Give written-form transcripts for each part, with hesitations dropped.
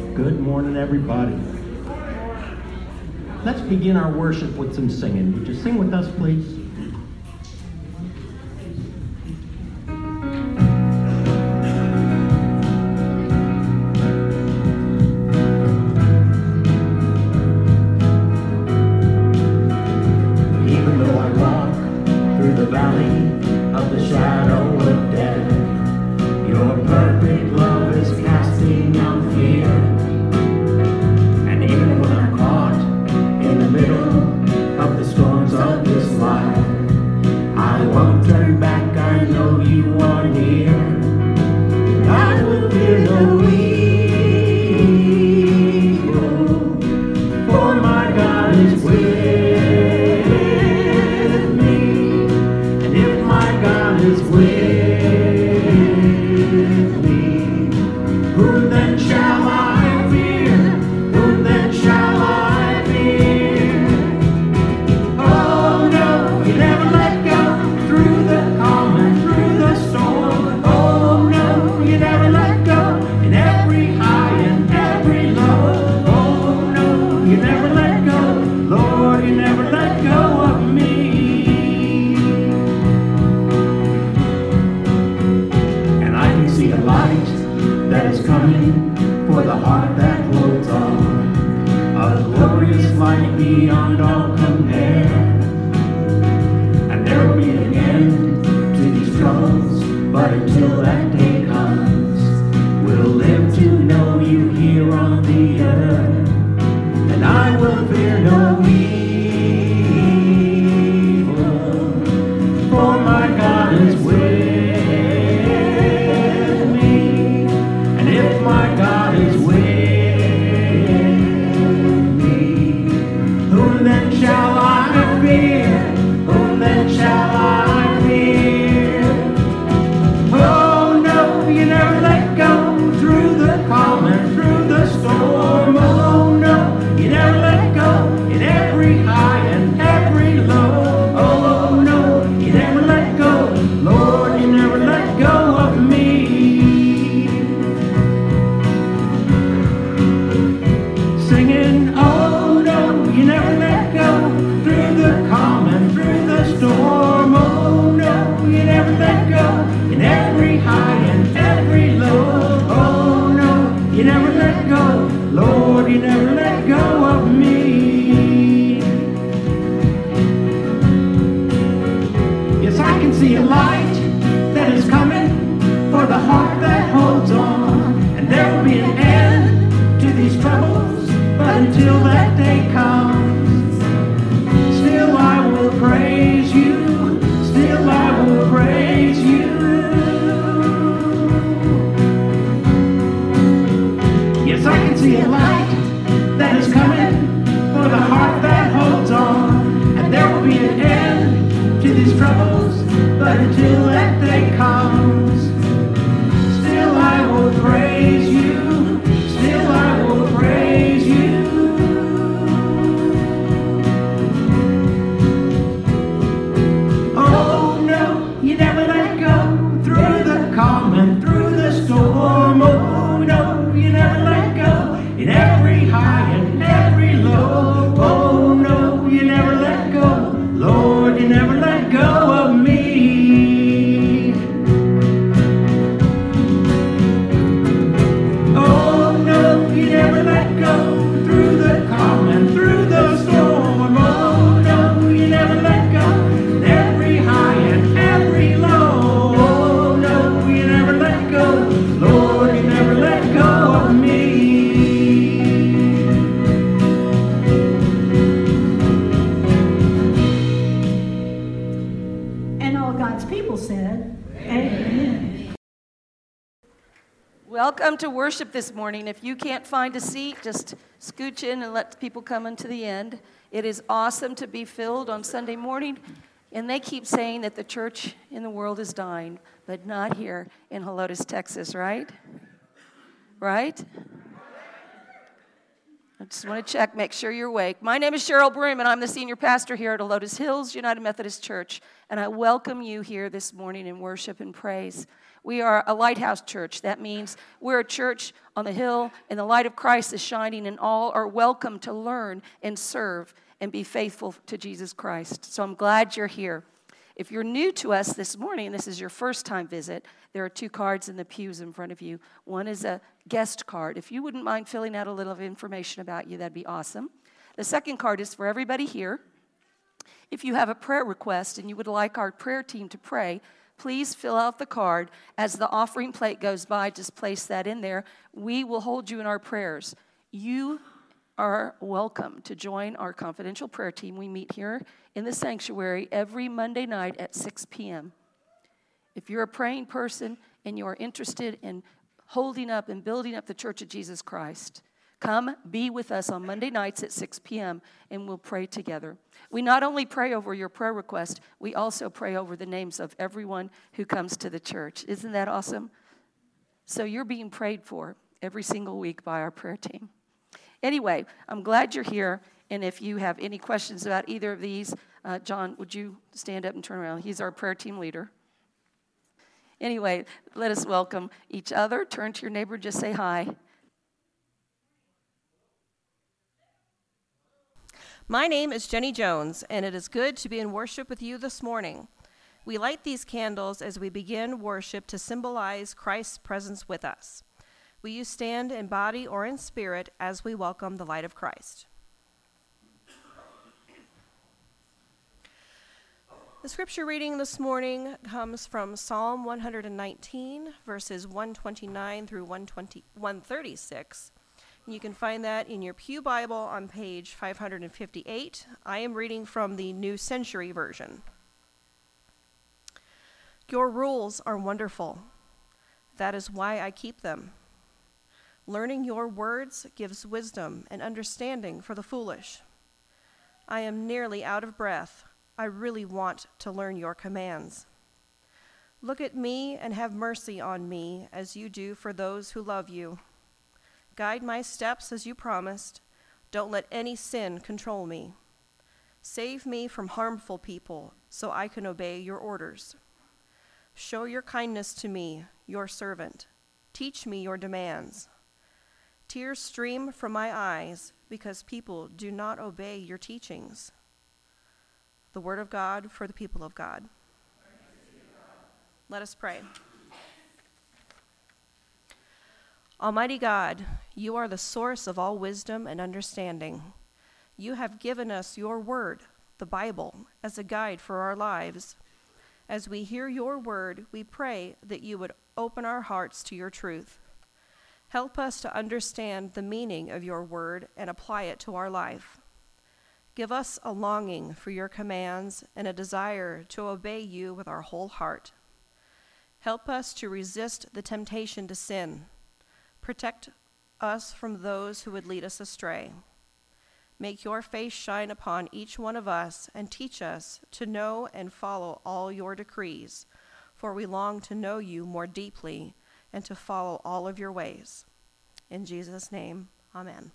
Good morning, everybody. Let's begin our worship with some singing. Would you sing with us, please? Even though I walk through the valley of the shadow of death, your perfect love is casting out fear. And even when I'm caught in the middle of the storms of this life, I won't turn back, I know you are near. And I will fear no evil, for my God is with me. And if my God is with me, whom then shall I fear? Whom then shall I fear? Oh no, you never let go through the calm and through the storm. Oh no, you never let go in every high and every low. Oh no, you never let go. Lord, you never let go of me. And I can see a light that is coming for the heart that holds on, a glorious light beyond all compare. And there will be an end to these troubles, but until that day comes, we'll live to know you here on the earth. And I will fear no evil, for my God is with me. And if my God is with me, whom then shall I fear? Whom then shall I fear? Oh no, you never let go through the calm and through the storm. Oh no, you never let go in every high and every low. Oh no, you never let go. Lord, you never let go of me. Singing, oh no, you never let go through the calm and through the storm. Oh no, you never let go in every high and every low. Oh no, you never let go. Lord, you never let go of me. Yes, I can see a light that is coming for the heart that holds on. And there will be an end to these troubles, but until that day comes, still I will praise you. Still I will praise you. Yes, I can see a light that is coming for the heart that holds on. And there will be an end to these troubles, but until that day comes, still I will praise you. Still I will praise you. Oh no, you never let go through the calm and through the storm. Oh no, you never let go in every high and every low. Oh no, you never let go. Lord, you never let go of me. Oh no, you never let go through the calm and through the storm. Oh no, you never let go in every high and every low. Oh no, you never let go. Lord, you never let go of me. And all God's people said, Amen. Welcome to worship this morning. If you can't find a seat, just scooch in and let people come into the end. It is awesome to be filled on Sunday morning. And they keep saying that the church in the world is dying, but not here in Helotes, Texas, right? Right? I just want to check, make sure you're awake. My name is Cheryl Broom, and I'm the senior pastor here at Lotus Hills United Methodist Church, and I welcome you here this morning in worship and praise. We are a lighthouse church. That means we're a church on the hill, and the light of Christ is shining, and all are welcome to learn and serve and be faithful to Jesus Christ. So I'm glad you're here. If you're new to us this morning, and this is your first time visit, there are 2 cards in the pews in front of you. One is a guest card. If you wouldn't mind filling out a little information about you, that'd be awesome. The second card is for everybody here. If you have a prayer request and you would like our prayer team to pray, please fill out the card. As the offering plate goes by, just place that in there. We will hold you in our prayers. You are welcome to join our confidential prayer team. We meet here in the sanctuary every Monday night at 6 p.m. If you're a praying person and you are interested in holding up and building up the Church of Jesus Christ, come be with us on Monday nights at 6 p.m. and we'll pray together. We not only pray over your prayer request, we also pray over the names of everyone who comes to the church. Isn't that awesome? So you're being prayed for every single week by our prayer team. Anyway, I'm glad you're here, and if you have any questions about either of these, John, would you stand up and turn around? He's our prayer team leader. Anyway, let us welcome each other. Turn to your neighbor, just say hi. My name is Jenny Jones, and it is good to be in worship with you this morning. We light these candles as we begin worship to symbolize Christ's presence with us. Will you stand in body or in spirit as we welcome the light of Christ? The scripture reading this morning comes from Psalm 119, verses 129 through 136. You can find that in your Pew Bible on page 558. I am reading from the New Century Version. Your rules are wonderful. That is why I keep them. Learning your words gives wisdom and understanding for the foolish. I am nearly out of breath. I really want to learn your commands. Look at me and have mercy on me as you do for those who love you. Guide my steps as you promised. Don't let any sin control me. Save me from harmful people so I can obey your orders. Show your kindness to me, your servant. Teach me your demands. Tears stream from my eyes because people do not obey your teachings. The word of God for the people of God. Let us pray. Almighty God, you are the source of all wisdom and understanding. You have given us your word, the Bible, as a guide for our lives. As we hear your word, we pray that you would open our hearts to your truth. Help us to understand the meaning of your word and apply it to our life. Give us a longing for your commands and a desire to obey you with our whole heart. Help us to resist the temptation to sin. Protect us from those who would lead us astray. Make your face shine upon each one of us and teach us to know and follow all your decrees, for we long to know you more deeply and to follow all of your ways. In Jesus' name, amen.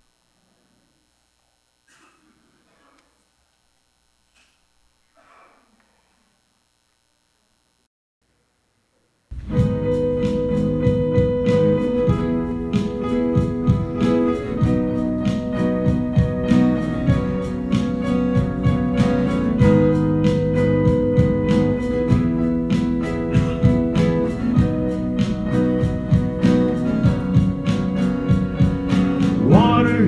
Water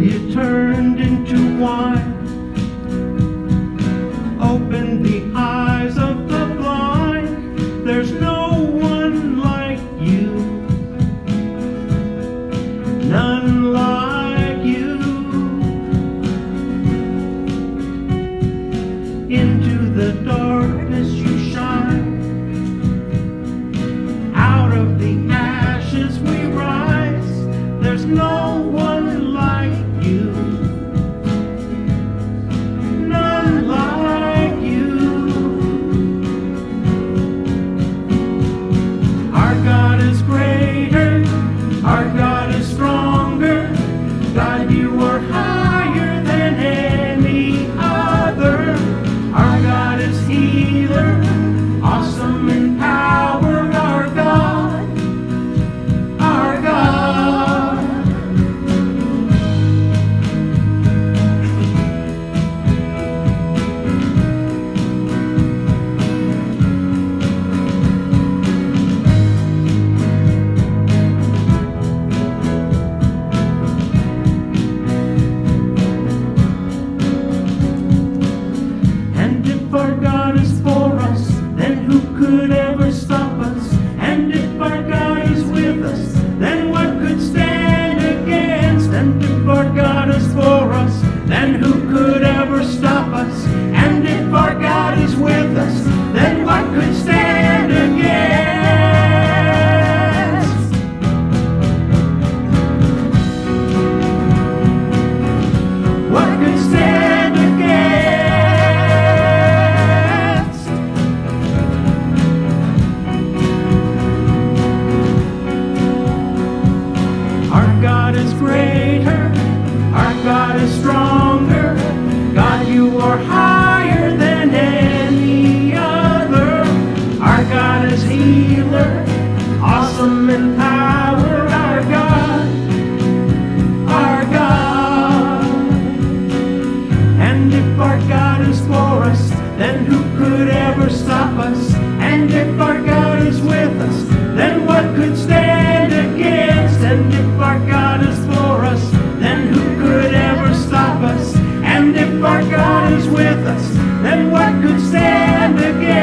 God is greater. Our God is stronger. God, you are higher than any other. Our God is healer, awesome in power. Our God, our God. And if our God is for us, then who could ever stop us? And if our God is with us, then what could stand against? And if our God is for us, then who could ever stop us? And if our God is with us, then what could stand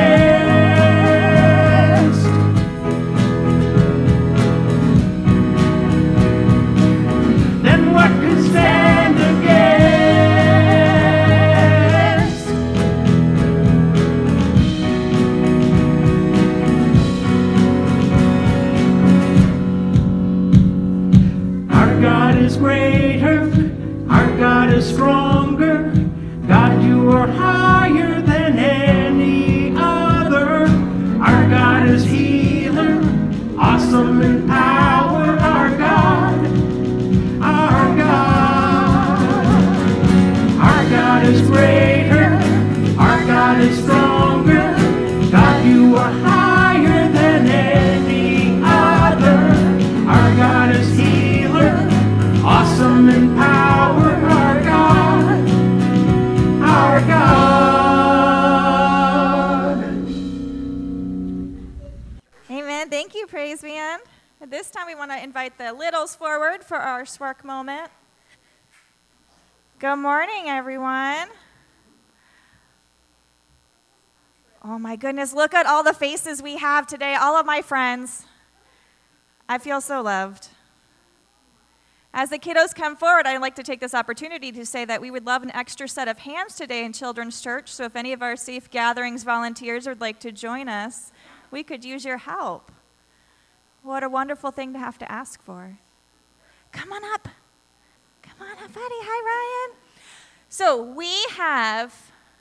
against? Then what could stand against? Our God is greater. Our God is stronger. God, you are higher than any other. Our God is healer, awesome in power. Our God, our God. Our God is greater. Our God is stronger. God, you are higher than any other. Our God is healer, awesome in power. Our God, our God. Amen. Thank you, Praise Band. At this time, we want to invite the littles forward for our Spark moment. Good morning, everyone. Oh my goodness, look at all the faces we have today, all of my friends. I feel so loved. As the kiddos come forward, I'd like to take this opportunity to say that we would love an extra set of hands today in Children's Church, so if any of our Safe Gatherings volunteers would like to join us, we could use your help. What a wonderful thing to have to ask for. Come on up. Come on up, buddy. Hi, Ryan. So we have,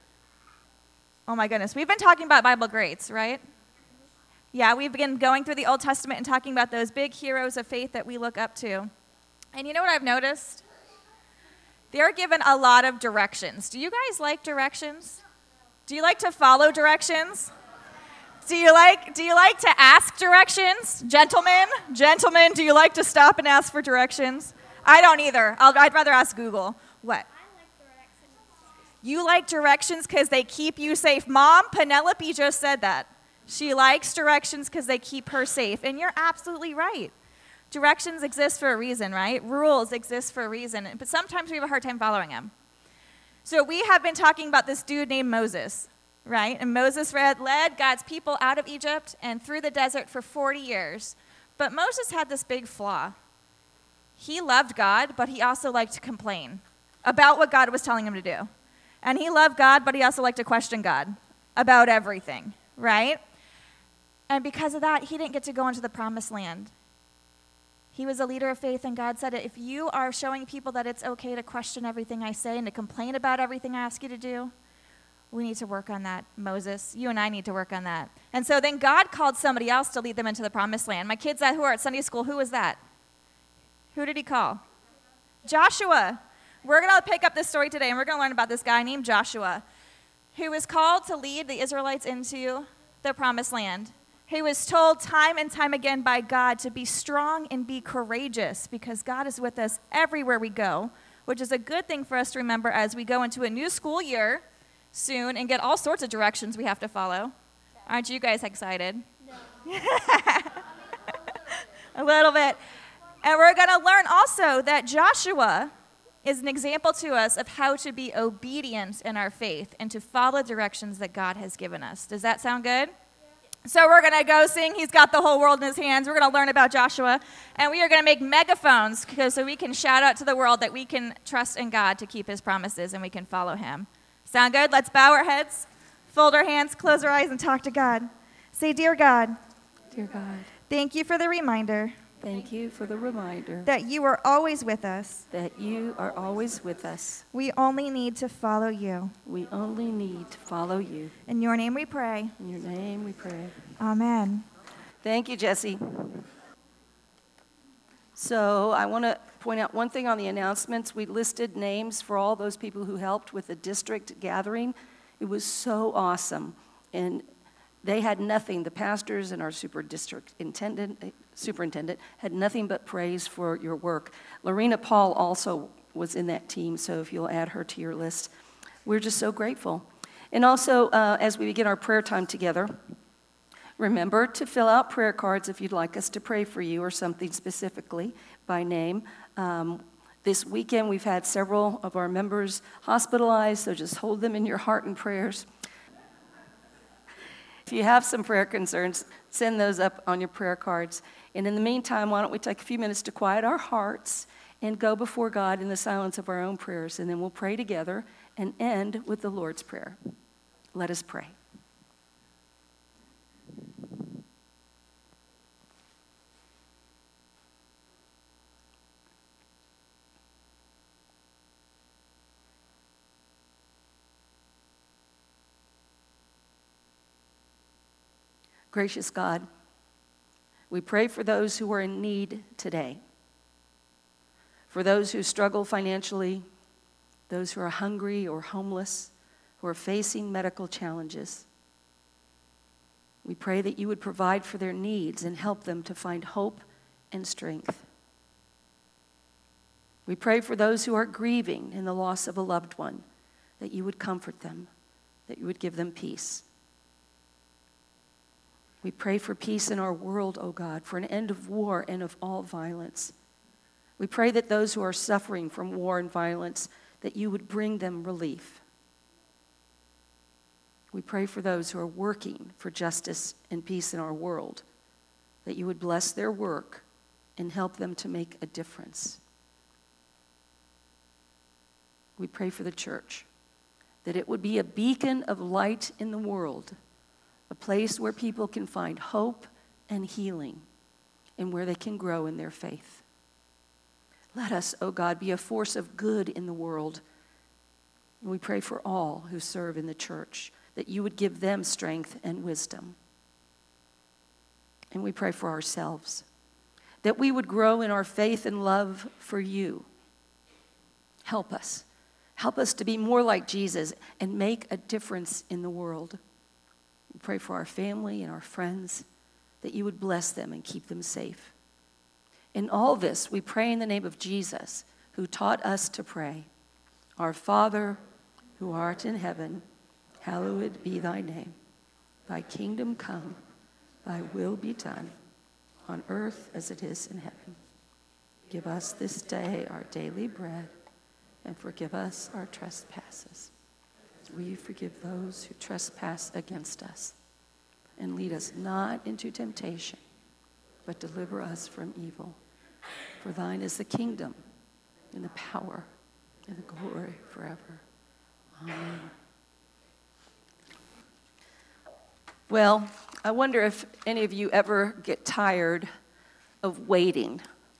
oh my goodness, we've been talking about Bible greats, right? Yeah, we've been going through the Old Testament and talking about those big heroes of faith that we look up to. And you know what I've noticed? They're given a lot of directions. Do you guys like directions? Do you like to follow directions? Do you like to ask directions? Gentlemen, do you like to stop and ask for directions? I don't either. I'd rather ask Google. What? I like directions. You like directions because they keep you safe. Mom, Penelope just said that. She likes directions because they keep her safe. And you're absolutely right. Directions exist for a reason, right? Rules exist for a reason. But sometimes we have a hard time following them. So we have been talking about this dude named Moses, right? And Moses led God's people out of Egypt and through the desert for 40 years. But Moses had this big flaw. He loved God, but he also liked to complain about what God was telling him to do. And he loved God, but he also liked to question God about everything, right? And because of that, he didn't get to go into the promised land. He was a leader of faith, and God said, if you are showing people that it's okay to question everything I say and to complain about everything I ask you to do, we need to work on that, Moses. You and I need to work on that. And so then God called somebody else to lead them into the promised land. My kids who are at Sunday school, who was that? Who did he call? Joshua. We're going to pick up this story today, and we're going to learn about this guy named Joshua, who was called to lead the Israelites into the promised land. He was told time and time again by God to be strong and be courageous because God is with us everywhere we go, which is a good thing for us to remember as we go into a new school year soon and get all sorts of directions we have to follow. Aren't you guys excited? No. A little bit. And we're going to learn also that Joshua is an example to us of how to be obedient in our faith and to follow directions that God has given us. Does that sound good? So we're going to go sing He's Got the Whole World in His Hands. We're going to learn about Joshua. And we are going to make megaphones so we can shout out to the world that we can trust in God to keep His promises and we can follow Him. Sound good? Let's bow our heads, fold our hands, close our eyes, and talk to God. Say, Dear God, Dear God, thank you for the reminder thank you for the reminder that you are always with us. that you are always with us. We only need to follow you. We only need to follow you. In your name we pray. In your name we pray. Amen. Thank you, Jesse. So I want to point out one thing on the announcements. We listed names for all those people who helped with the district gathering. It was so awesome. And they had nothing. The pastors and our superintendent had nothing but praise for your work. Lorena Paul also was in that team, so if you'll add her to your list. We're just so grateful. And also, as we begin our prayer time together, remember to fill out prayer cards if you'd like us to pray for you or something specifically by name. This weekend, we've had several of our members hospitalized, so just hold them in your heart and prayers. If you have some prayer concerns, send those up on your prayer cards. And in the meantime, why don't we take a few minutes to quiet our hearts and go before God in the silence of our own prayers, and then we'll pray together and end with the Lord's Prayer. Let us pray. Gracious God, we pray for those who are in need today, for those who struggle financially, those who are hungry or homeless, who are facing medical challenges. We pray that you would provide for their needs and help them to find hope and strength. We pray for those who are grieving in the loss of a loved one, that you would comfort them, that you would give them peace. We pray for peace in our world, O God, for an end of war and of all violence. We pray that those who are suffering from war and violence, that you would bring them relief. We pray for those who are working for justice and peace in our world, that you would bless their work and help them to make a difference. We pray for the church, that it would be a beacon of light in the world, a place where people can find hope and healing, and where they can grow in their faith. Let us, O God, be a force of good in the world. And we pray for all who serve in the church, that you would give them strength and wisdom. And we pray for ourselves, that we would grow in our faith and love for you. Help us. Help us to be more like Jesus and make a difference in the world. We pray for our family and our friends, that you would bless them and keep them safe. In all this, we pray in the name of Jesus, who taught us to pray. Our Father, who art in heaven, hallowed be thy name. Thy kingdom come, thy will be done, on earth as it is in heaven. Give us this day our daily bread, and forgive us our trespasses. We forgive those who trespass against us. And lead us not into temptation, but deliver us from evil. For thine is the kingdom, and the power, and the glory forever. Amen. Well, I wonder if any of you ever get tired of waiting.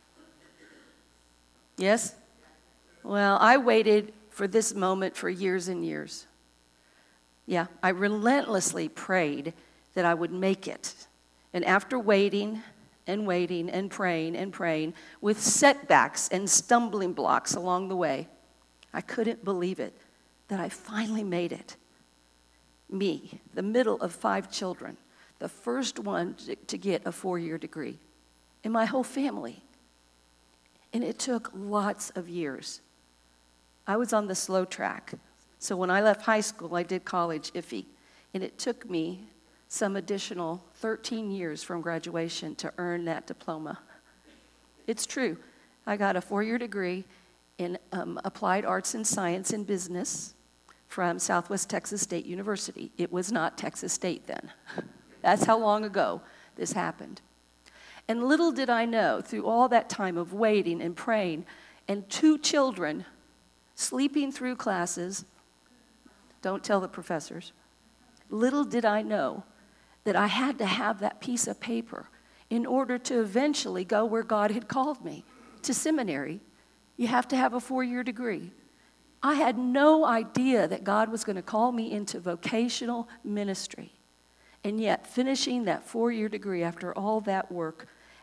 Yes? Well, I waited for this moment for years and years. Yeah, I relentlessly prayed that I would make it. And after waiting and waiting and praying, with setbacks and stumbling blocks along the way, I couldn't believe it, that I finally made it. Me, the middle of 5 children, the first one to get a 4-year degree, and my whole family. And it took lots of years. I was on the slow track. So when I left high school, I did college iffy. And it took me some additional 13 years from graduation to earn that diploma. It's true. I got a 4-year degree in applied arts and science and business from Southwest Texas State University. It was not Texas State then. That's how long ago this happened. And little did I know, through all that time of waiting and praying, and 2 children sleeping through classes, don't tell the professors, little did I know that I had to have that piece of paper in order to eventually go where God had called me, to seminary. You have to have a 4-year degree. I had no idea that God was going to call me into vocational ministry. And yet, finishing that 4-year degree after all that work,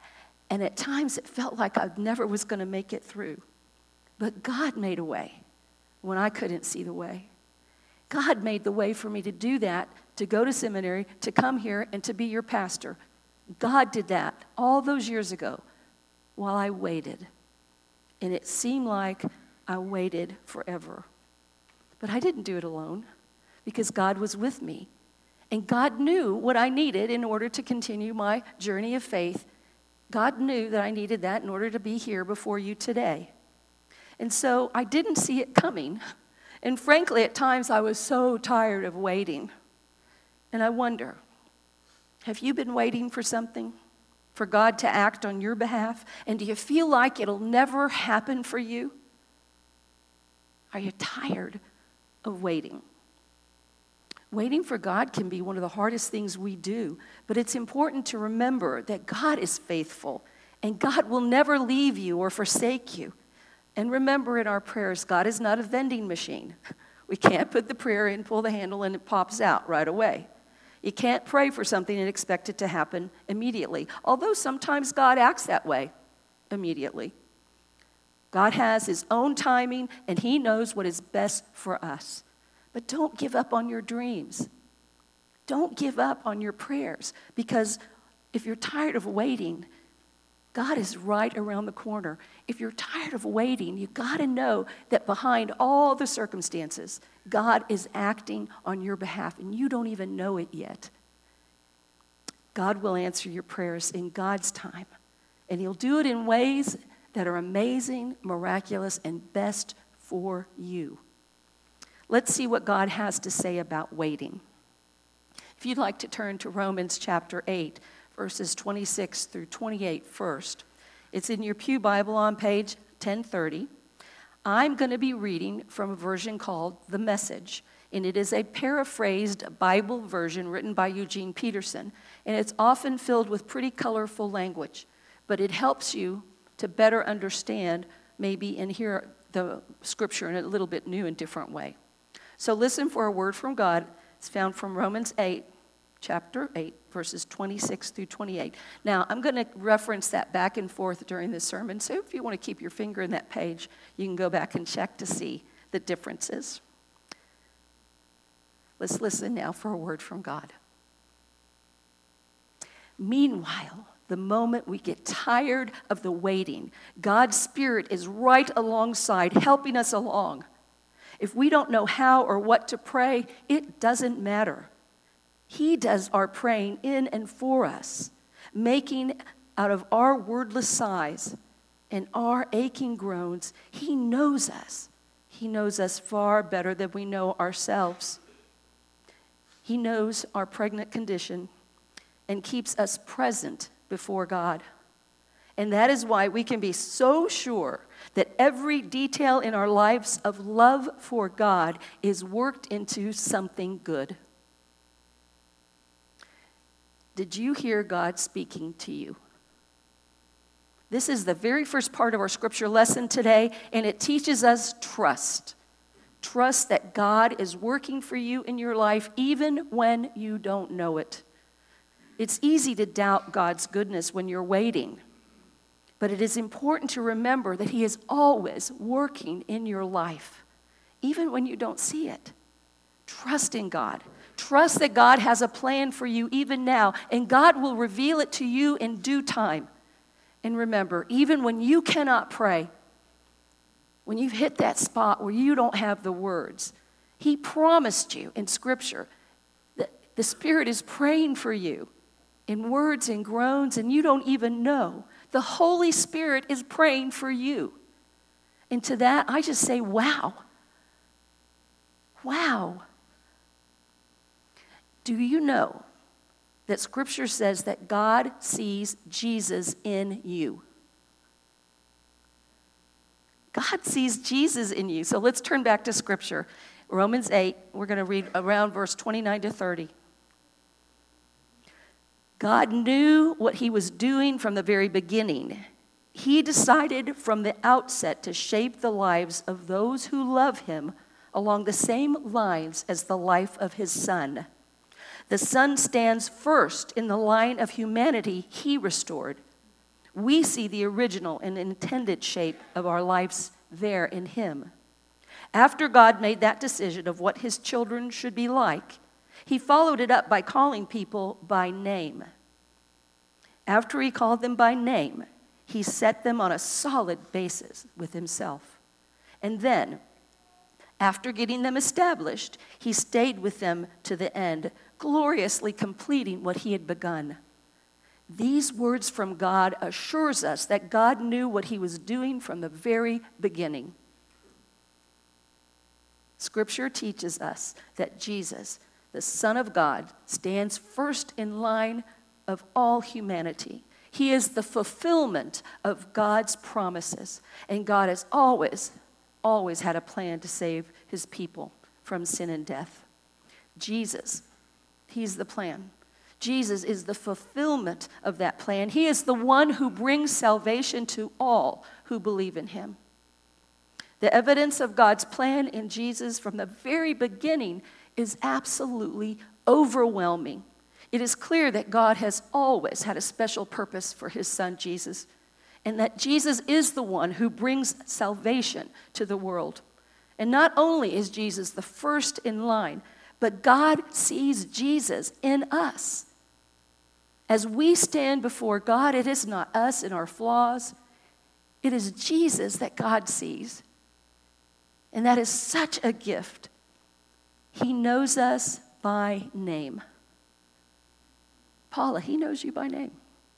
And at times it felt like I never was going to make it through. But God made a way when I couldn't see the way. God made the way for me to do that, to go to seminary, to come here, and to be your pastor. God did that all those years ago while I waited. And it seemed like I waited forever. But I didn't do it alone because God was with me. And God knew what I needed in order to continue my journey of faith. God knew that I needed that in order to be here before you today. And so I didn't see it coming. And frankly, at times I was so tired of waiting. And I wonder, have you been waiting for something? For God to act on your behalf? And do you feel like it'll never happen for you? Are you tired of waiting? Waiting for God can be one of the hardest things we do, but it's important to remember that God is faithful and God will never leave you or forsake you. And remember in our prayers, God is not a vending machine. We can't put the prayer in, pull the handle, and it pops out right away. You can't pray for something and expect it to happen immediately, although sometimes God acts that way immediately. God has his own timing, and he knows what is best for us. But don't give up on your dreams. Don't give up on your prayers, because if you're tired of waiting, God is right around the corner. If you're tired of waiting, you got to know that behind all the circumstances, God is acting on your behalf, and you don't even know it yet. God will answer your prayers in God's time, and he'll do it in ways that are amazing, miraculous, and best for you. Let's see what God has to say about waiting. If you'd like to turn to Romans chapter 8, verses 26 through 28 first. It's in your Pew Bible on page 1030. I'm going to be reading from a version called The Message, and it is a paraphrased Bible version written by Eugene Peterson, and it's often filled with pretty colorful language, but it helps you to better understand maybe and hear the scripture in a little bit new and different way. So listen for a word from God. It's found from Romans 8, chapter 8, verses 26 through 28. Now, I'm going to reference that back and forth during this sermon, so if you want to keep your finger in that page, you can go back and check to see the differences. Let's listen now for a word from God. Meanwhile, the moment we get tired of the waiting, God's Spirit is right alongside, helping us along. If we don't know how or what to pray, it doesn't matter. He does our praying in and for us, making out of our wordless sighs and our aching groans. He knows us. He knows us far better than we know ourselves. He knows our pregnant condition and keeps us present before God. And that is why we can be so sure that every detail in our lives of love for God is worked into something good. Did you hear God speaking to you? This is the very first part of our scripture lesson today, and it teaches us trust. Trust that God is working for you in your life even when you don't know it. It's easy to doubt God's goodness when you're waiting, but it is important to remember that he is always working in your life, even when you don't see it. Trust in God. Trust that God has a plan for you even now, and God will reveal it to you in due time. And remember, even when you cannot pray, when you've hit that spot where you don't have the words, he promised you in Scripture that the Spirit is praying for you in words and groans, and you don't even know. The Holy Spirit is praying for you. And to that, I just say, wow. Wow. Do you know that Scripture says that God sees Jesus in you? God sees Jesus in you. So let's turn back to Scripture. Romans 8, we're going to read around verse 29 to 30. God knew what he was doing from the very beginning. He decided from the outset to shape the lives of those who love him along the same lines as the life of his Son. The Son stands first in the line of humanity he restored. We see the original and intended shape of our lives there in him. After God made that decision of what his children should be like, he followed it up by calling people by name. After he called them by name, he set them on a solid basis with himself. And then, after getting them established, he stayed with them to the end, gloriously completing what he had begun. These words from God assures us that God knew what he was doing from the very beginning. Scripture teaches us that Jesus, the Son of God, stands first in line of all humanity. He is the fulfillment of God's promises, and God has always had a plan to save his people from sin and death. Jesus, he's the plan. Jesus is the fulfillment of that plan. He is the one who brings salvation to all who believe in him. The evidence of God's plan in Jesus from the very beginning is absolutely overwhelming. It is clear that God has always had a special purpose for his son Jesus, and that Jesus is the one who brings salvation to the world. And not only is Jesus the first in line, but God sees Jesus in us. As we stand before God, it is not us and our flaws. It is Jesus that God sees. And that is such a gift. He knows us by name. Paula, he knows you by name.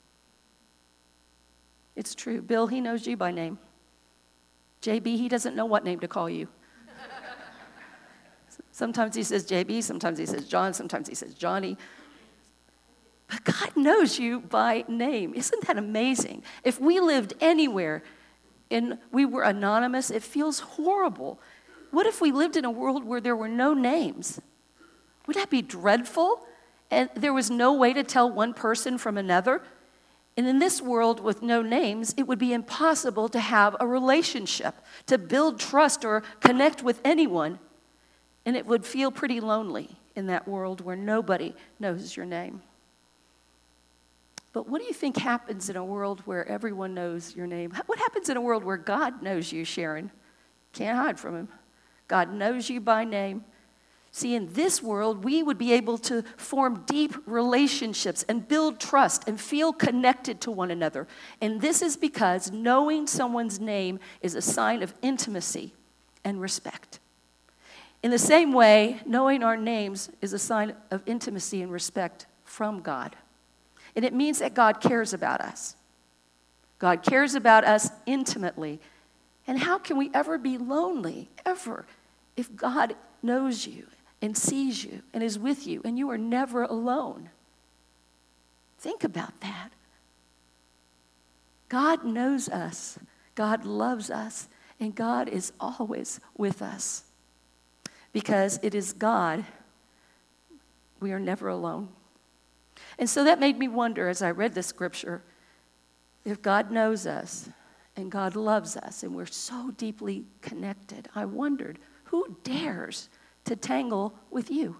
It's true. Bill, he knows you by name. JB, he doesn't know what name to call you. Sometimes he says JB, sometimes he says John, sometimes he says Johnny. But God knows you by name. Isn't that amazing? If we lived anywhere and we were anonymous, it feels horrible. What if we lived in a world where there were no names? Would that be dreadful? And there was no way to tell one person from another? And in this world with no names, it would be impossible to have a relationship, to build trust or connect with anyone. And it would feel pretty lonely in that world where nobody knows your name. But what do you think happens in a world where everyone knows your name? What happens in a world where God knows you, Sharon? Can't hide from him. God knows you by name. See, in this world, we would be able to form deep relationships and build trust and feel connected to one another. And this is because knowing someone's name is a sign of intimacy and respect. In the same way, knowing our names is a sign of intimacy and respect from God. And it means that God cares about us. God cares about us intimately. And how can we ever be lonely, ever, if God knows you and sees you and is with you and you are never alone? Think about that. God knows us. God loves us. And God is always with us. Because it is God, we are never alone. And so that made me wonder as I read this scripture, if God knows us and God loves us and we're so deeply connected, I wondered, who dares to tangle with you?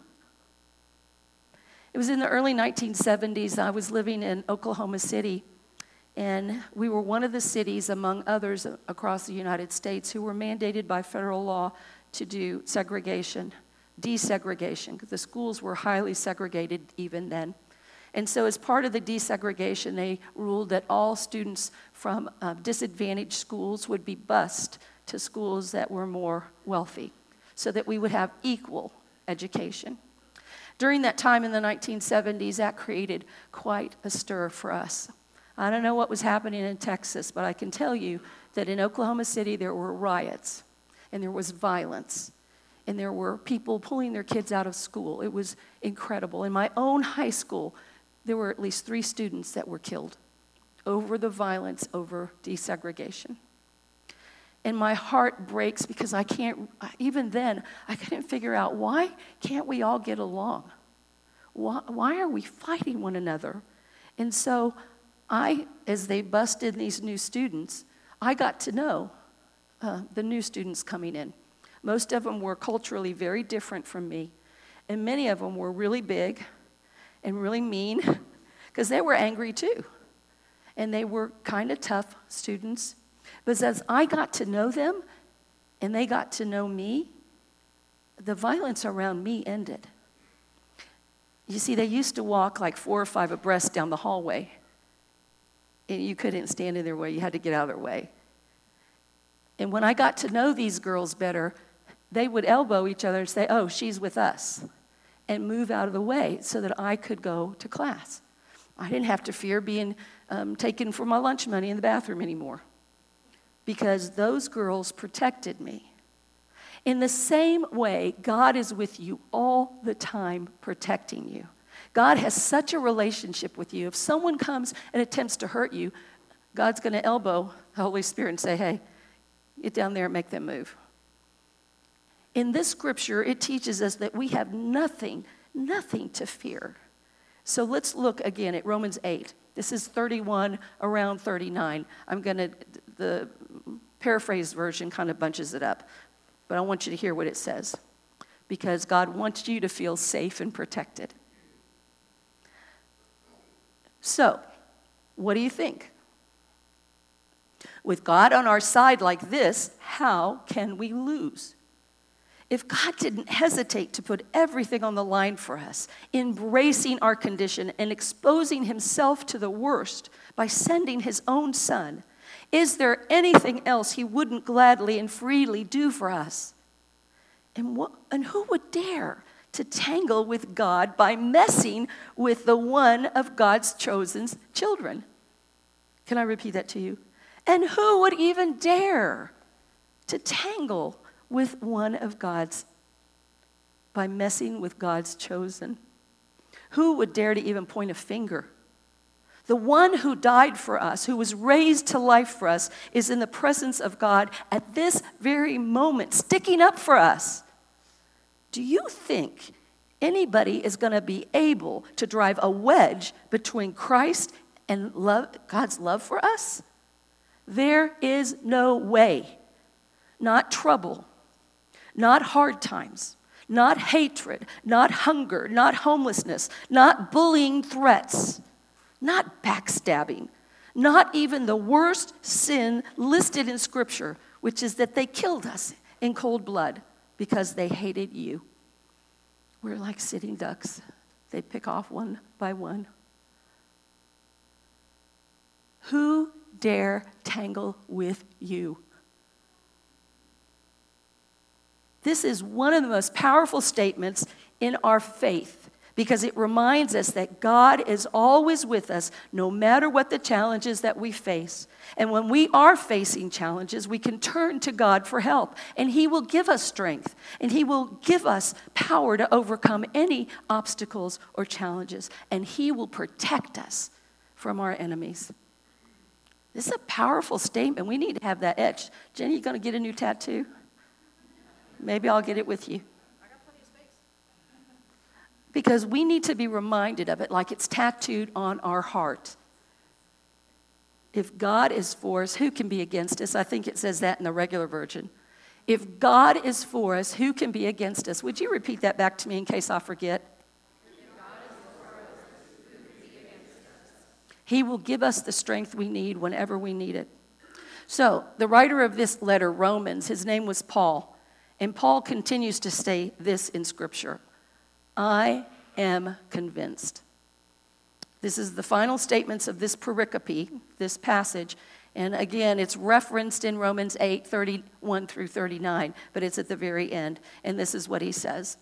It was in the early 1970s. I was living in Oklahoma City, and we were one of the cities, among others across the United States, who were mandated by federal law to do segregation, desegregation, because the schools were highly segregated even then. And so as part of the desegregation, they ruled that all students from disadvantaged schools would be bused to schools that were more wealthy, so that we would have equal education. During that time in the 1970s, that created quite a stir for us. I don't know what was happening in Texas, but I can tell you that in Oklahoma City there were riots, and there was violence, and there were people pulling their kids out of school. It was incredible. In my own high school, there were at least 3 students that were killed over the violence over desegregation. And my heart breaks because even then, I couldn't figure out, why can't we all get along? Why are we fighting one another? And so as they busted these new students, I got to know the new students coming in. Most of them were culturally very different from me, and many of them were really big and really mean because they were angry too. and they were kind of tough students. But as I got to know them and they got to know me, the violence around me ended. You see, they used to walk like 4 or 5 abreast down the hallway, and you couldn't stand in their way. You had to get out of their way. And when I got to know these girls better, they would elbow each other and say, "Oh, she's with us," and move out of the way so that I could go to class. I didn't have to fear being taken for my lunch money in the bathroom anymore because those girls protected me. In the same way, God is with you all the time, protecting you. God has such a relationship with you. If someone comes and attempts to hurt you, God's going to elbow the Holy Spirit and say, "Hey, get down there and make them move." In this scripture, it teaches us that we have nothing to fear. So let's look again at Romans 8. This is 31, around 39. The paraphrase version kind of bunches it up. But I want you to hear what it says, because God wants you to feel safe and protected. So, what do you think? With God on our side like this, how can we lose? If God didn't hesitate to put everything on the line for us, embracing our condition and exposing himself to the worst by sending his own son, is there anything else he wouldn't gladly and freely do for us? And who would dare to tangle with God by messing with the one of God's chosen children? Can I repeat that to you? And who would even dare to tangle with one of God's by messing with God's chosen? Who would dare to even point a finger? The one who died for us, who was raised to life for us, is in the presence of God at this very moment, sticking up for us. Do you think anybody is going to be able to drive a wedge between Christ and God's love for us? There is no way. Not trouble, not hard times, not hatred, not hunger, not homelessness, not bullying threats, not backstabbing, not even the worst sin listed in Scripture, which is that they killed us in cold blood because they hated you. We're like sitting ducks. They pick off one by one. Who dare tangle with you? This is one of the most powerful statements in our faith, because it reminds us that God is always with us no matter what the challenges that we face. And when we are facing challenges, we can turn to God for help, and he will give us strength, and he will give us power to overcome any obstacles or challenges, and he will protect us from our enemies. This is a powerful statement. We need to have that etched. Jenny, you going to get a new tattoo? Maybe I'll get it with you. Because we need to be reminded of it like it's tattooed on our heart. If God is for us, who can be against us? I think it says that in the regular version. If God is for us, who can be against us? Would you repeat that back to me in case I forget? If God is for us, who can be against us? He will give us the strength we need whenever we need it. So, the writer of this letter, Romans, his name was Paul. And Paul continues to say this in Scripture. I am convinced. This is the final statements of this pericope, this passage. And again, it's referenced in Romans 8, 31 through 39, but it's at the very end. And this is what he says.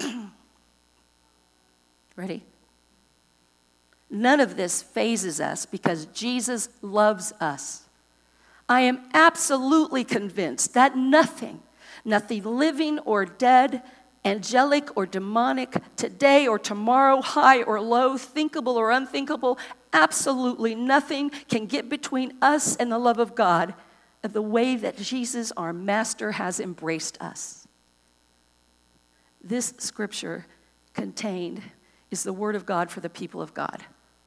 Ready? None of this phases us because Jesus loves us. I am absolutely convinced that nothing living or dead, angelic or demonic, today or tomorrow, high or low, thinkable or unthinkable, absolutely nothing can get between us and the love of God of the way that Jesus, our Master, has embraced us. This scripture contained is the word of God for the people of God.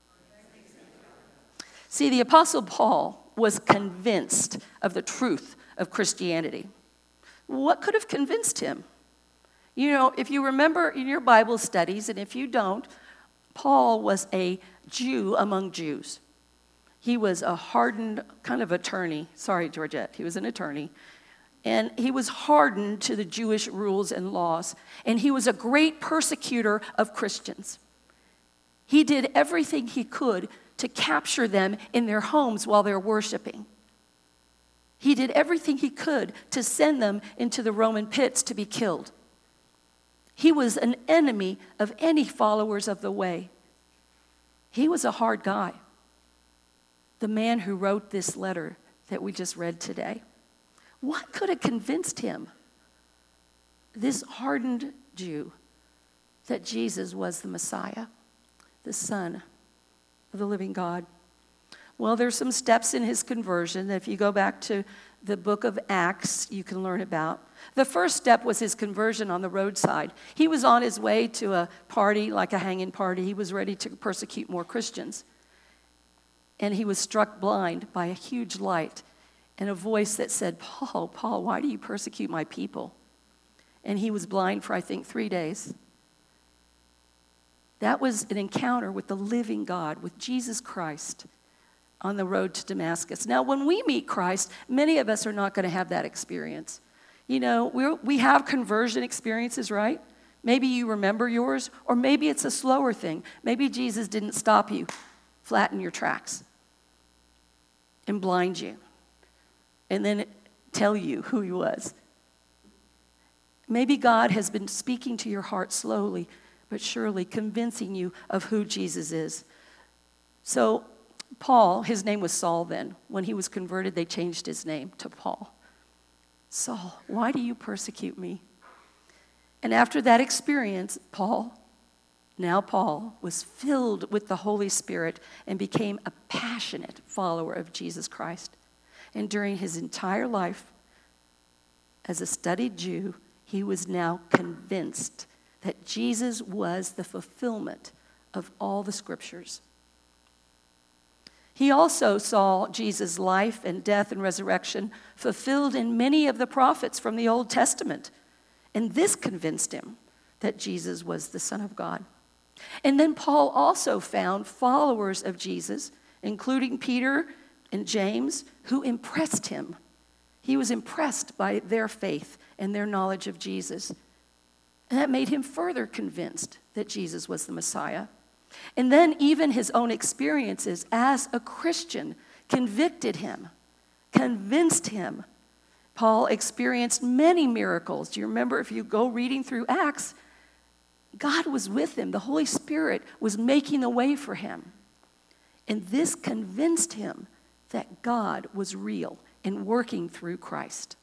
See, the Apostle Paul was convinced of the truth of Christianity. What could have convinced him? You know, if you remember in your Bible studies, and if you don't, Paul was a Jew among Jews. He was a hardened kind of attorney. Sorry, Georgette. He was an attorney. And he was hardened to the Jewish rules and laws. And he was a great persecutor of Christians. He did everything he could to capture them in their homes while they're worshiping. He did everything he could to send them into the Roman pits to be killed. He was an enemy of any followers of the way. He was a hard guy. The man who wrote this letter that we just read today. What could have convinced him, this hardened Jew, that Jesus was the Messiah, the Son of the living God? Well, there's some steps in his conversion that if you go back to the book of Acts, you can learn about. The first step was his conversion on the roadside. He was on his way to a party, like a hanging party. He was ready to persecute more Christians. And he was struck blind by a huge light and a voice that said, Paul, Paul, why do you persecute my people? And he was blind for, I think, 3 days. That was an encounter with the living God, with Jesus Christ, on the road to Damascus. Now, when we meet Christ, many of us are not going to have that experience. You know, we have conversion experiences, right? Maybe you remember yours, or maybe it's a slower thing. Maybe Jesus didn't stop you, flatten your tracks, and blind you, and then tell you who he was. Maybe God has been speaking to your heart slowly, but surely convincing you of who Jesus is. So Paul, his name was Saul then. When he was converted, they changed his name to Paul. Saul, why do you persecute me? And after that experience, Paul was filled with the Holy Spirit and became a passionate follower of Jesus Christ. And during his entire life, as a studied Jew, he was now convinced that Jesus was the fulfillment of all the scriptures. He also saw Jesus' life and death and resurrection fulfilled in many of the prophets from the Old Testament. And this convinced him that Jesus was the Son of God. And then Paul also found followers of Jesus, including Peter and James, who impressed him. He was impressed by their faith and their knowledge of Jesus. And that made him further convinced that Jesus was the Messiah. And then even his own experiences as a Christian convicted him, convinced him. Paul experienced many miracles. Do you remember, if you go reading through Acts, God was with him. The Holy Spirit was making the way for him. And this convinced him that God was real and working through Christ.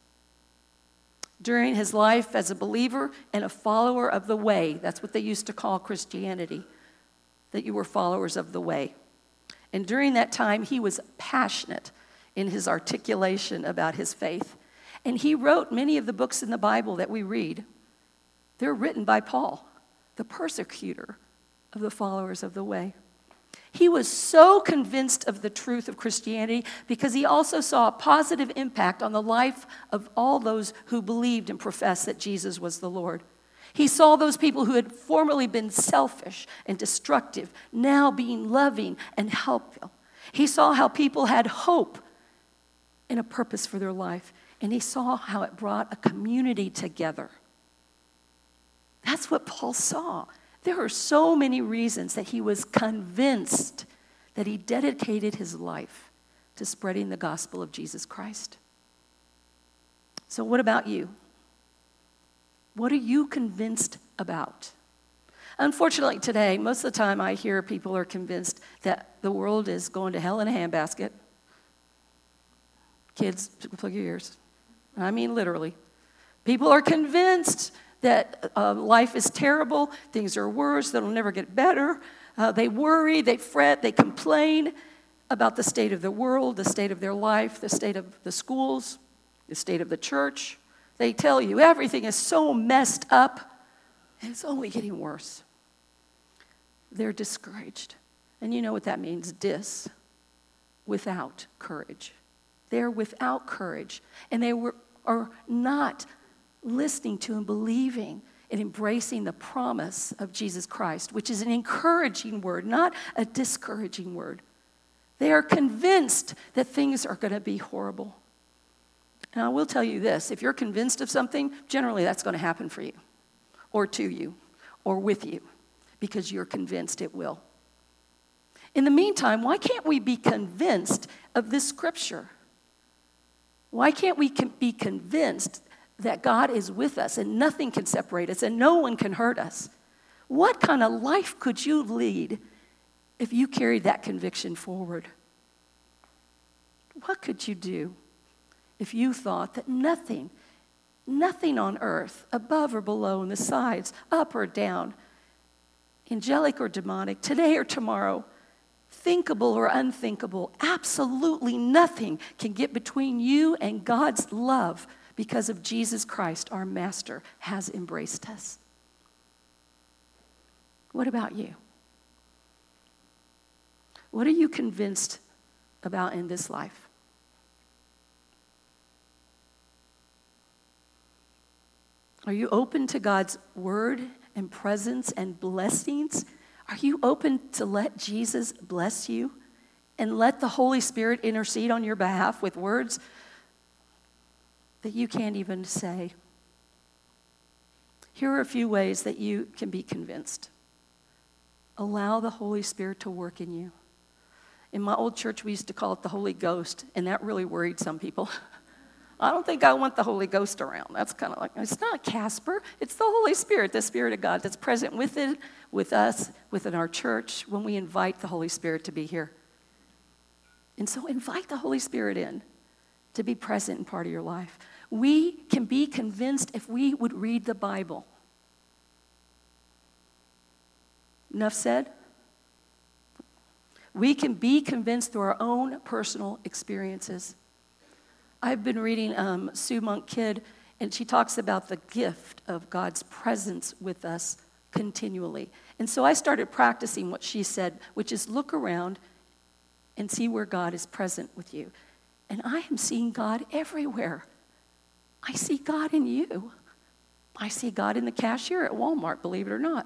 During his life as a believer and a follower of the way, that's what they used to call Christianity, that you were followers of the way. And during that time, he was passionate in his articulation about his faith. And he wrote many of the books in the Bible that we read. They're written by Paul, the persecutor of the followers of the way. He was so convinced of the truth of Christianity because he also saw a positive impact on the life of all those who believed and professed that Jesus was the Lord. He saw those people who had formerly been selfish and destructive now being loving and helpful. He saw how people had hope and a purpose for their life. And he saw how it brought a community together. That's what Paul saw. There are so many reasons that he was convinced that he dedicated his life to spreading the gospel of Jesus Christ. So what about you? What are you convinced about? Unfortunately, today, most of the time I hear people are convinced that the world is going to hell in a handbasket. Kids, plug your ears. I mean literally. People are convinced that life is terrible, things are worse, that'll never get better. They worry, they fret, they complain about the state of the world, the state of their life, the state of the schools, the state of the church. They tell you everything is so messed up, and it's only getting worse. They're discouraged. And you know what that means, without courage. They're without courage, and they are not listening to and believing and embracing the promise of Jesus Christ, which is an encouraging word, not a discouraging word. They are convinced that things are going to be horrible. And I will tell you this, if you're convinced of something, generally that's going to happen for you, or to you, or with you, because you're convinced it will. In the meantime, why can't we be convinced of this scripture? Why can't we be convinced that God is with us and nothing can separate us and no one can hurt us? What kind of life could you lead if you carried that conviction forward? What could you do if you thought that nothing on earth, above or below, in the sides, up or down, angelic or demonic, today or tomorrow, thinkable or unthinkable, absolutely nothing can get between you and God's love because of Jesus Christ, our Master, has embraced us? What about you? What are you convinced about in this life? Are you open to God's word and presence and blessings? Are you open to let Jesus bless you and let the Holy Spirit intercede on your behalf with words that you can't even say? Here are a few ways that you can be convinced. Allow the Holy Spirit to work in you. In my old church, we used to call it the Holy Ghost, and that really worried some people. I don't think I want the Holy Ghost around. That's kind of like, it's not Casper. It's the Holy Spirit, the Spirit of God that's present with us, within our church, when we invite the Holy Spirit to be here. And so invite the Holy Spirit in to be present in part of your life. We can be convinced if we would read the Bible. Enough said? We can be convinced through our own personal experiences. I've been reading Sue Monk Kidd, and she talks about the gift of God's presence with us continually. And so I started practicing what she said, which is look around and see where God is present with you. And I am seeing God everywhere. I see God in you. I see God in the cashier at Walmart, believe it or not.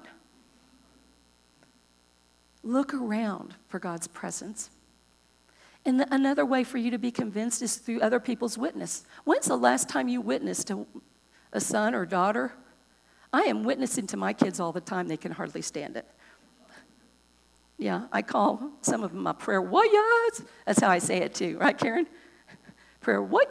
Look around for God's presence. And another way for you to be convinced is through other people's witness. When's the last time you witnessed to a son or daughter? I am witnessing to my kids all the time. They can hardly stand it. Yeah, I call some of them my prayer warriors. That's how I say it too, right, Karen? Prayer warrior.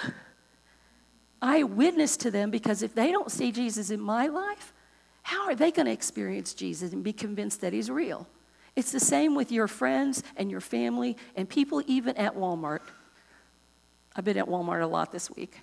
I witness to them because if they don't see Jesus in my life, how are they going to experience Jesus and be convinced that he's real? It's the same with your friends and your family and people even at Walmart. I've been at Walmart a lot this week.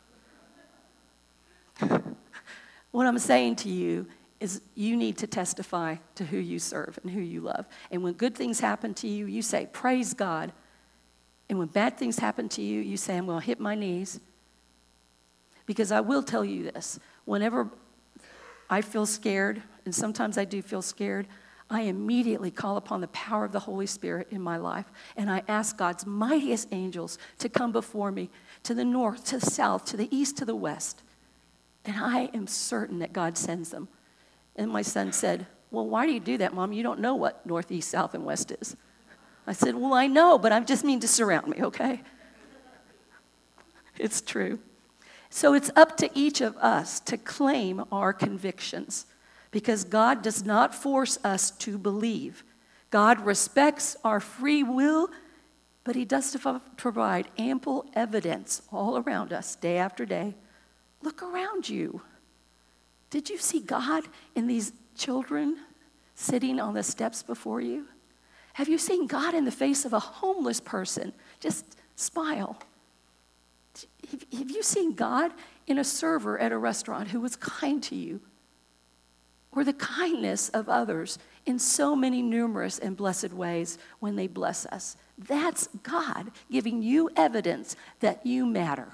What I'm saying to you is you need to testify to who you serve and who you love. And when good things happen to you, you say, praise God. And when bad things happen to you, you say, I'm going to hit my knees. Because I will tell you this, whenever I feel scared, and sometimes I do feel scared, I immediately call upon the power of the Holy Spirit in my life, and I ask God's mightiest angels to come before me to the north, to the south, to the east, to the west. And I am certain that God sends them. And my son said, well, why do you do that, Mom? You don't know what north, east, south, and west is. I said, well, I know, but I just mean to surround me, okay? It's true. So it's up to each of us to claim our convictions, because God does not force us to believe. God respects our free will, but he does provide ample evidence all around us day after day. Look around you. Did you see God in these children sitting on the steps before you? Have you seen God in the face of a homeless person? Just smile. Have you seen God in a server at a restaurant who was kind to you? Or the kindness of others in so many numerous and blessed ways when they bless us? That's God giving you evidence that you matter.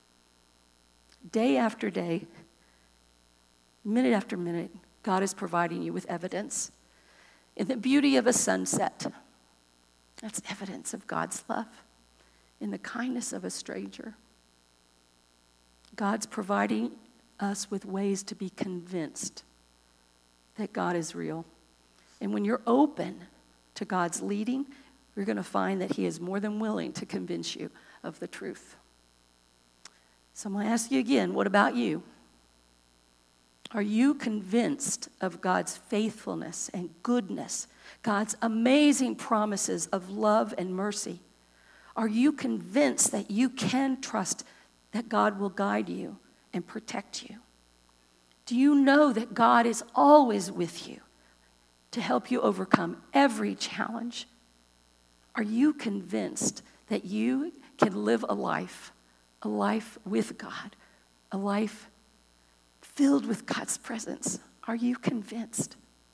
Day after day, minute after minute, God is providing you with evidence. In the beauty of a sunset, that's evidence of God's love. In the kindness of a stranger, God's providing us with ways to be convinced that God is real. And when you're open to God's leading, you're going to find that he is more than willing to convince you of the truth. So I'm going to ask you again, what about you? Are you convinced of God's faithfulness and goodness, God's amazing promises of love and mercy? Are you convinced that you can trust that God will guide you and protect you? Do you know that God is always with you to help you overcome every challenge? Are you convinced that you can live a life with God, a life filled with God's presence? Are you convinced?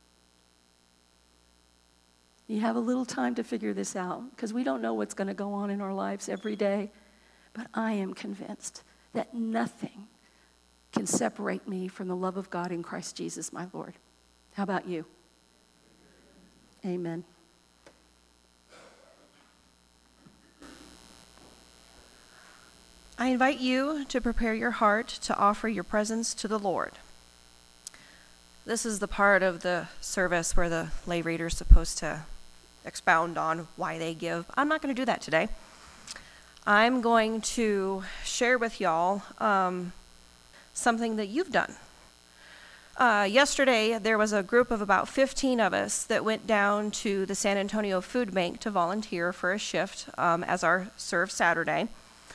You have a little time to figure this out because we don't know what's going to go on in our lives every day. But I am convinced that nothing can separate me from the love of God in Christ Jesus, my Lord. How about you? Amen. I invite you to prepare your heart to offer your presence to the Lord. This is the part of the service where the lay reader is supposed to expound on why they give. I'm not going to do that today. I'm going to share with y'all something that you've done. Yesterday, there was a group of about 15 of us that went down to the San Antonio Food Bank to volunteer for a shift as our Serve Saturday.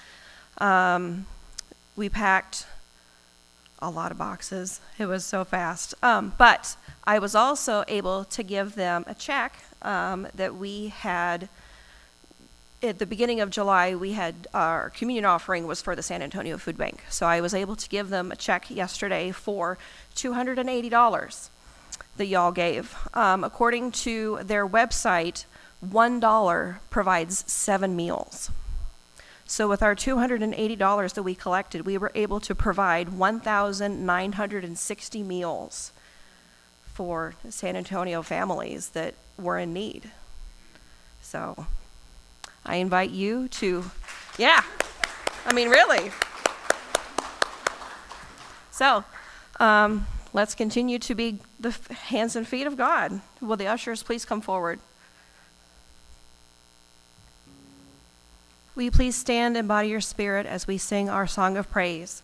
We packed a lot of boxes. It was so fast. But I was also able to give them a check that we had. At the beginning of July, we had our communion offering was for the San Antonio Food Bank. So I was able to give them a check yesterday for $280 that y'all gave. According to their website, $1 provides 7 meals. So with our $280 that we collected, we were able to provide 1,960 meals for San Antonio families that were in need. So I invite you to, really. So let's continue to be the hands and feet of God. Will the ushers please come forward? Will you please stand and bow your spirit as we sing our song of praise?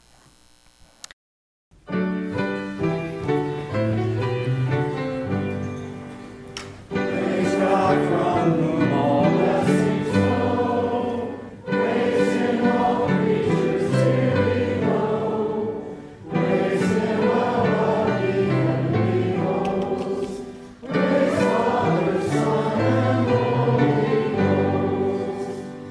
Praise God from whom all blessings flow. Praise Him, all creatures hear below. Praise Him, above the heavenly hosts. Praise Father, Son, and Holy Ghost.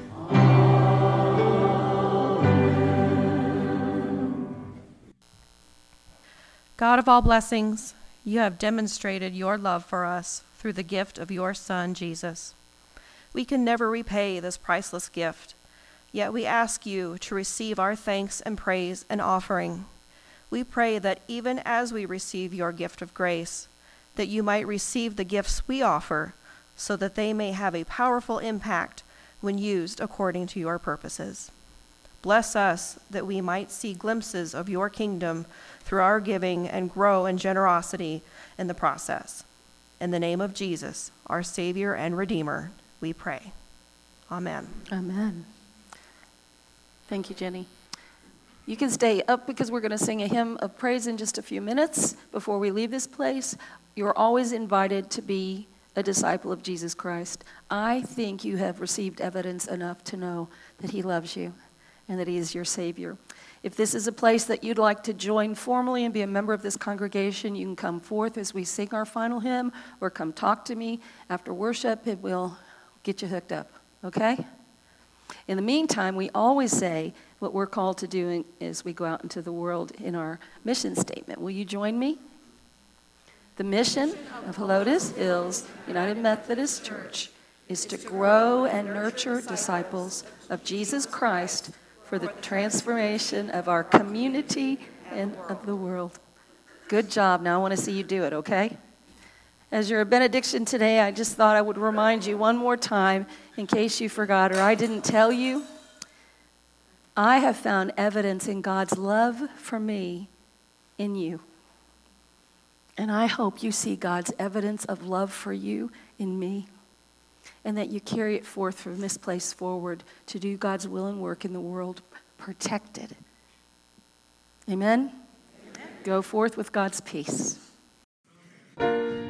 God of all blessings, you have demonstrated your love for us through the gift of your Son, Jesus. We can never repay this priceless gift, yet we ask you to receive our thanks and praise and offering. We pray that even as we receive your gift of grace, that you might receive the gifts we offer so that they may have a powerful impact when used according to your purposes. Bless us that we might see glimpses of your kingdom through our giving and grow in generosity in the process. In the name of Jesus, our Savior and Redeemer, we pray. Amen. Amen. Thank you, Jenny. You can stay up because we're going to sing a hymn of praise in just a few minutes before we leave this place. You're always invited to be a disciple of Jesus Christ. I think you have received evidence enough to know that he loves you and that he is your Savior. If this is a place that you'd like to join formally and be a member of this congregation, you can come forth as we sing our final hymn or come talk to me after worship and we'll get you hooked up, okay? In the meantime, we always say what we're called to do as we go out into the world in our mission statement. Will you join me? The mission of Helotes Hills United Methodist Church is to grow and nurture disciples of Jesus Christ for the transformation of our community and of the world. Good job. Now I want to see you do it, okay? As your benediction today, I just thought I would remind you one more time, in case you forgot or I didn't tell you, I have found evidence in God's love for me in you. And I hope you see God's evidence of love for you in me. and that you carry it forth from this place forward to do God's will and work in the world, protected. Amen? Go forth with God's peace.